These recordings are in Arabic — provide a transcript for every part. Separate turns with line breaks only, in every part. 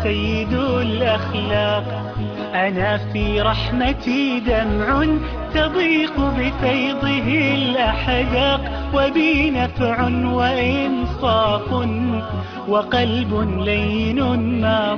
سيد الأخلاق. أنا في رحمتي دمع تضيق بفيضه الأحداق، وبي نفع وإنصاف وقلب لين ما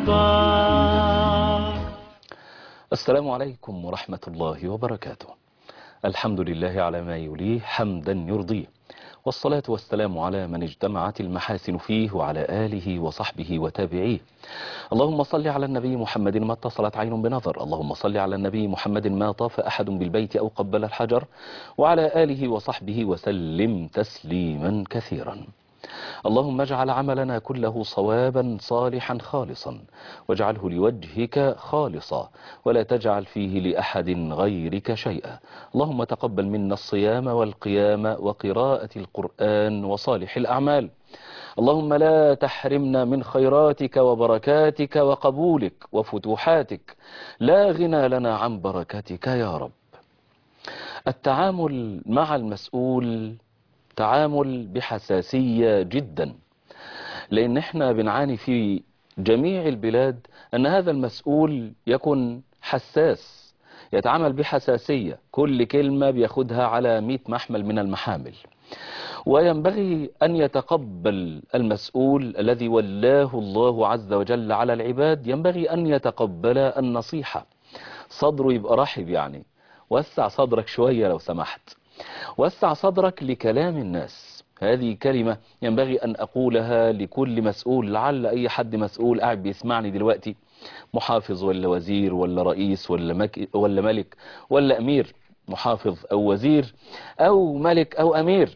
ضاق.
السلام عليكم ورحمة الله وبركاته. الحمد لله على ما يليه حمدا يرضيه، والصلاة والسلام على من اجتمعت المحاسن فيه وعلى آله وصحبه وتابعيه. اللهم صل على النبي محمد ما اتصلت عين بنظر، اللهم صل على النبي محمد ما طاف أحد بالبيت أو قبل الحجر، وعلى آله وصحبه وسلم تسليما كثيرا. اللهم اجعل عملنا كله صوابا صالحا خالصا، واجعله لوجهك خالصا، ولا تجعل فيه لأحد غيرك شيئا. اللهم تقبل منا الصيام والقيام وقراءة القرآن وصالح الأعمال. اللهم لا تحرمنا من خيراتك وبركاتك وقبولك وفتوحاتك، لا غنى لنا عن بركاتك يا رب. التعامل مع المسؤول تعامل بحساسية جدا، لأن احنا بنعاني في جميع البلاد أن هذا المسؤول يكون حساس، يتعامل بحساسية، كل كلمة بياخدها على 100 محمل من المحامل. وينبغي أن يتقبل المسؤول الذي ولاه الله عز وجل على العباد، ينبغي أن يتقبل النصيحة، صدره يبقى رحب، يعني وسع صدرك شوية لو سمحت، وسع صدرك لكلام الناس. هذه كلمة ينبغي أن أقولها لكل مسؤول، لعل أي حد مسؤول قاعد بيسمعني دلوقتي، محافظ ولا وزير ولا رئيس ولا ملك ولا أمير، محافظ أو وزير أو ملك أو أمير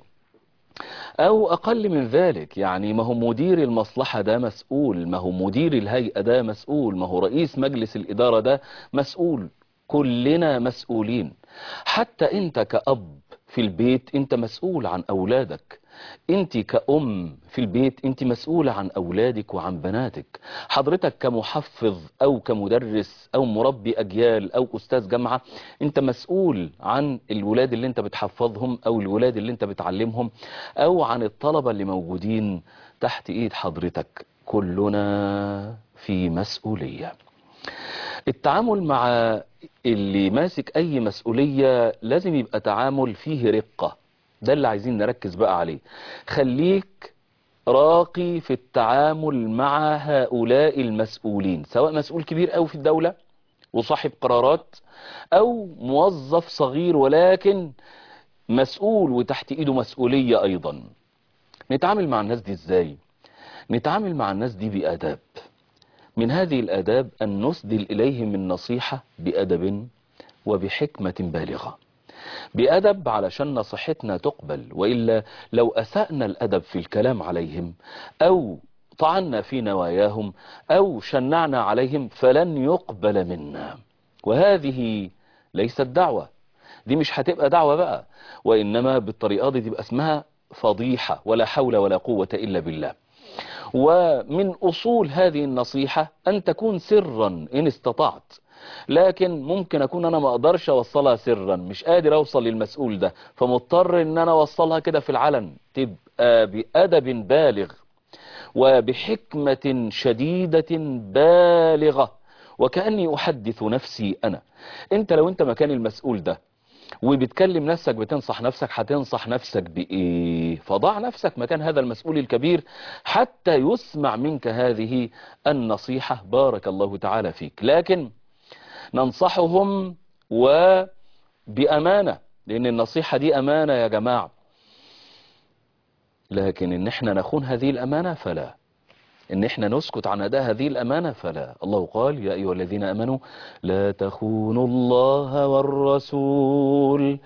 أو أقل من ذلك، يعني ما هو مدير المصلحة ده مسؤول، ما هو مدير الهيئة ده مسؤول، ما هو رئيس مجلس الإدارة ده مسؤول، كلنا مسؤولين. حتى أنت كأب في البيت أنت مسؤول عن أولادك، أنت كأم في البيت أنت مسؤولة عن أولادك وعن بناتك، حضرتك كمحفظ أو كمدرس أو مربي أجيال أو أستاذ جامعة أنت مسؤول عن الولاد اللي أنت بتحفظهم أو الولاد اللي أنت بتعلمهم أو عن الطلبة اللي موجودين تحت إيد حضرتك. كلنا في مسؤولية. التعامل مع اللي ماسك أي مسؤولية لازم يبقى تعامل فيه رقة، ده اللي عايزين نركز بقى عليه. خليك راقي في التعامل مع هؤلاء المسؤولين، سواء مسؤول كبير أو في الدولة وصاحب قرارات، أو موظف صغير ولكن مسؤول وتحت إيده مسؤولية أيضا. نتعامل مع الناس دي إزاي؟ نتعامل مع الناس دي بأداب. من هذه الآداب أن نسدل إليهم النصيحة بأدب وبحكمة بالغة. بأدب علشان نصيحتنا تقبل، وإلا لو أسأنا الأدب في الكلام عليهم أو طعنا في نواياهم أو شنعنا عليهم فلن يقبل منا، وهذه ليست دعوة، دي مش هتبقى دعوة بقى، وإنما بالطريقة دي تبقى اسمها فضيحة، ولا حول ولا قوة إلا بالله. ومن أصول هذه النصيحة أن تكون سرا إن استطعت، لكن ممكن أكون أنا ما أقدرش أوصلها سرا، مش قادر أوصل للمسؤول ده، فمضطر أن أنا أوصلها كده في العلن، تبقى بأدب بالغ وبحكمة شديدة بالغة، وكأني أحدث نفسي أنا. أنت لو أنت مكان المسؤول ده وبتكلم نفسك بتنصح نفسك، هتنصح نفسك بإيه؟ فضع نفسك مكان هذا المسؤول الكبير حتى يسمع منك هذه النصيحة، بارك الله تعالى فيك. لكن ننصحهم وبأمانة، لأن النصيحة دي أمانة يا جماعة، لكن إن احنا نخون هذه الأمانة فلا، إن احنا نسكت عن أداء هذه الأمانة فلا. الله قال: يا أيها الذين آمنوا لا تخونوا الله والرسول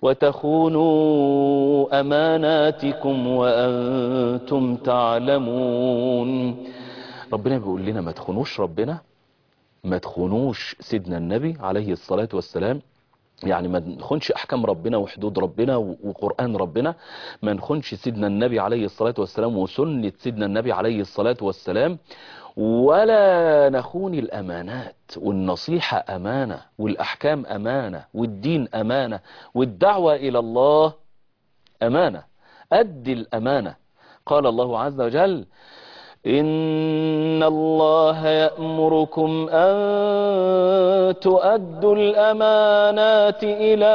وتخونوا أماناتكم وأنتم تعلمون. ربنا بيقول لنا ما تخونوش ربنا، ما تخونوش سيدنا النبي عليه الصلاة والسلام، يعني ما نخونش أحكام ربنا وحدود ربنا وقرآن ربنا، ما نخونش سيدنا النبي عليه الصلاة والسلام وسنة سيدنا النبي عليه الصلاة والسلام، ولا نخون الأمانات. والنصيحة أمانة، والأحكام أمانة، والدين أمانة، والدعوة إلى الله أمانة. أدي الأمانة. قال الله عز وجل: إن الله يأمركم أن تؤدوا الأمانات إلى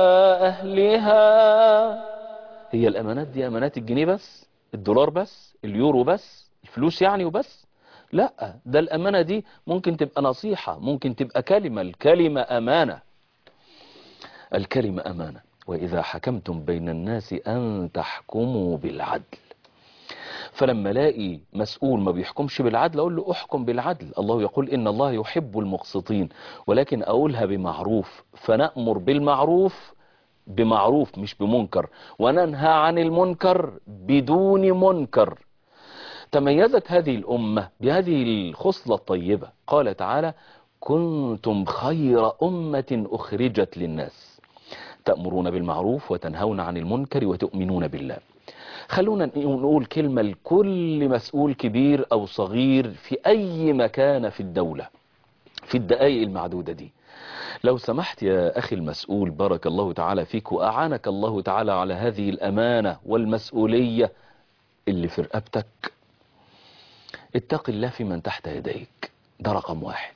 أهلها. هي الأمانات دي أمانات الجنيه بس، الدولار بس، اليورو بس، الفلوس يعني وبس؟ لا، ده الأمانة دي ممكن تبقى نصيحة، ممكن تبقى كلمة، الكلمة أمانة، الكلمة أمانة. وإذا حكمتم بين الناس أن تحكموا بالعدل. فلما الاقي مسؤول ما بيحكمش بالعدل اقول له احكم بالعدل. الله يقول ان الله يحب المقسطين، ولكن اقولها بمعروف. فنأمر بالمعروف بمعروف مش بمنكر، وننهى عن المنكر بدون منكر. تميزت هذه الأمة بهذه الخصلة الطيبة. قال تعالى: كنتم خير أمة أخرجت للناس تأمرون بالمعروف وتنهون عن المنكر وتؤمنون بالله. خلونا نقول كلمة لكل مسؤول كبير أو صغير في أي مكان في الدولة في الدقائق المعدودة دي. لو سمحت يا أخي المسؤول، بارك الله تعالى فيك وأعانك الله تعالى على هذه الأمانة والمسؤولية اللي في رقبتك، اتق الله في من تحت يديك. ده رقم 1.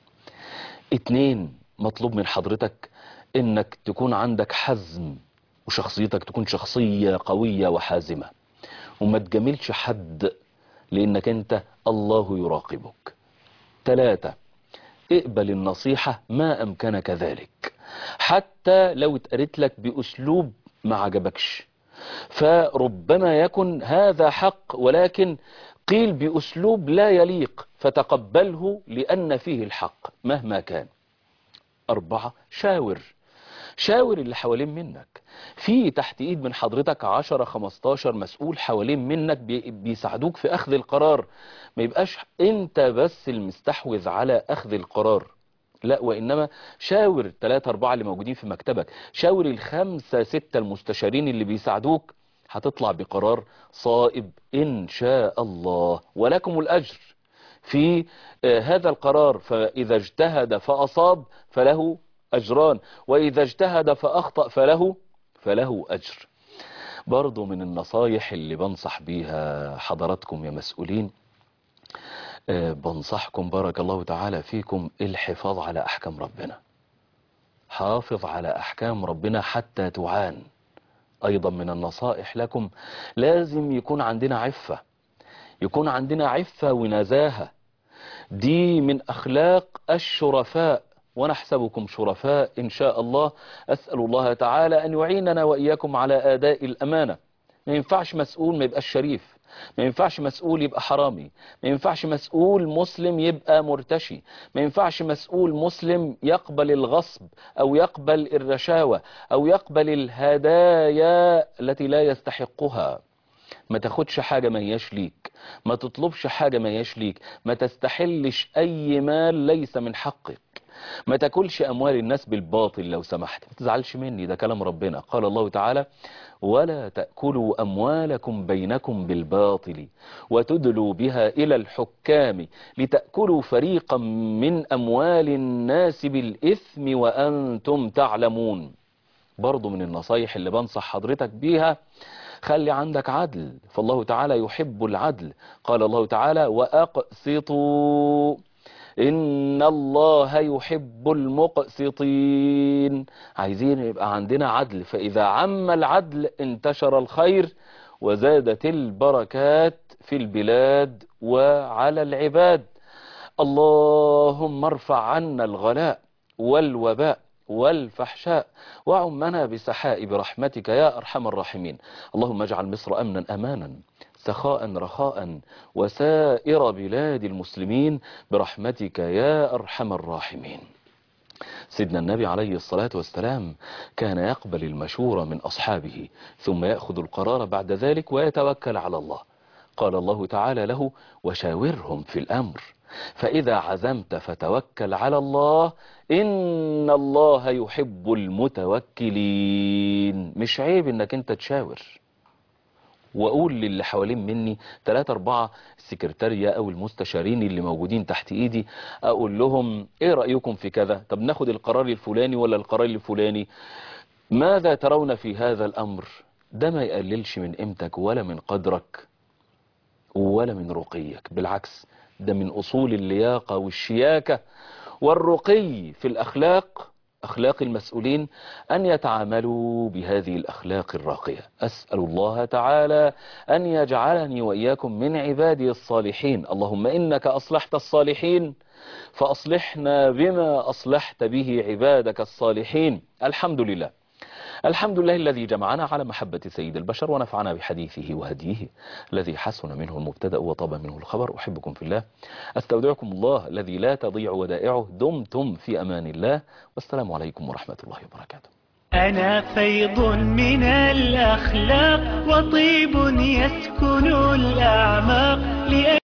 2، مطلوب من حضرتك انك تكون عندك حزم، وشخصيتك تكون شخصية قوية وحازمة، وما تجاملش حد لانك انت الله يراقبك. 3، اقبل النصيحة ما امكنك ذلك، حتى لو اتقالت لك باسلوب ما عجبكش، فربما يكن هذا حق ولكن قيل باسلوب لا يليق، فتقبله لان فيه الحق مهما كان. 4، شاور اللي حوالين منك. في تحت ايد من حضرتك 10-15 مسؤول حوالين منك بيساعدوك في اخذ القرار. ما يبقاش انت بس المستحوذ على اخذ القرار، لا، وانما شاور 3-4 اللي موجودين في مكتبك، شاور 5-6 المستشارين اللي بيساعدوك، هتطلع بقرار صائب ان شاء الله، ولكم الاجر في هذا القرار. فاذا اجتهد فاصاب فله أجران، وإذا اجتهد فأخطأ فله أجر. برضو من النصايح اللي بنصح بيها حضراتكم يا مسؤولين، بنصحكم بارك الله تعالى فيكم الحفاظ على أحكام ربنا. حافظ على أحكام ربنا حتى تعان. أيضا من النصائح لكم، لازم يكون عندنا عفة، يكون عندنا عفة ونزاهة. دي من أخلاق الشرفاء، ونحسبكم شرفاء إن شاء الله. أسأل الله تعالى أن يعيننا وإياكم على أداء الأمانة. ما ينفعش مسؤول ما يبقى شريف، ما ينفعش مسؤول يبقى حرامي، ما ينفعش مسؤول مسلم يبقى مرتشي، ما ينفعش مسؤول مسلم يقبل الغصب أو يقبل الرشاوى أو يقبل الهدايا التي لا يستحقها. ما تاخدش حاجة ما هياش ليك، ما تطلبش حاجة ما هياش ليك، ما تستحلش أي مال ليس من حقك، ما تاكلش أموال الناس بالباطل لو سمحت. ما تزعلش مني، ده كلام ربنا. قال الله تعالى: ولا تأكلوا أموالكم بينكم بالباطل وتدلوا بها إلى الحكام لتأكلوا فريقا من أموال الناس بالإثم وأنتم تعلمون. برضو من النصايح اللي بنصح حضرتك بيها، خلي عندك عدل، فالله تعالى يحب العدل. قال الله تعالى: وأقسطوا إن الله يحب المقسطين. عايزين يبقى عندنا عدل، فإذا عم العدل انتشر الخير وزادت البركات في البلاد وعلى العباد. اللهم ارفع عنا الغلاء والوباء والفحشاء وعمنا بسحاء برحمتك يا أرحم الراحمين. اللهم اجعل مصر أمنا أمانا سخاء رخاء وسائر بلاد المسلمين برحمتك يا أرحم الراحمين. سيدنا النبي عليه الصلاة والسلام كان يقبل المشورة من أصحابه ثم يأخذ القرار بعد ذلك ويتوكل على الله. قال الله تعالى له: وشاورهم في الأمر فإذا عزمت فتوكل على الله إن الله يحب المتوكلين. مش عيب انك انت تشاور، واقول للي حوالين مني 3-4 السكرتارية او المستشارين اللي موجودين تحت ايدي، اقول لهم ايه رأيكم في كذا؟ طب ناخد القرار الفلاني ولا القرار الفلاني؟ ماذا ترون في هذا الامر؟ ده ما يقللش من قيمتك ولا من قدرك ولا من رقيك، بالعكس ده من أصول اللياقة والشياكة والرقي في الأخلاق، أخلاق المسؤولين، أن يتعاملوا بهذه الأخلاق الراقية. أسأل الله تعالى أن يجعلني وإياكم من عبادي الصالحين. اللهم إنك أصلحت الصالحين فأصلحنا بما أصلحت به عبادك الصالحين. الحمد لله، الحمد لله الذي جمعنا على محبة سيد البشر ونفعنا بحديثه وهديه، الذي حسن منه المبتدأ وطاب منه الخبر. أحبكم في الله، أستودعكم الله الذي لا تضيع ودائعه. دمتم في أمان الله، والسلام عليكم ورحمة الله وبركاته.
أنا فيض من الأخلاق وطيب يسكن الأعماق.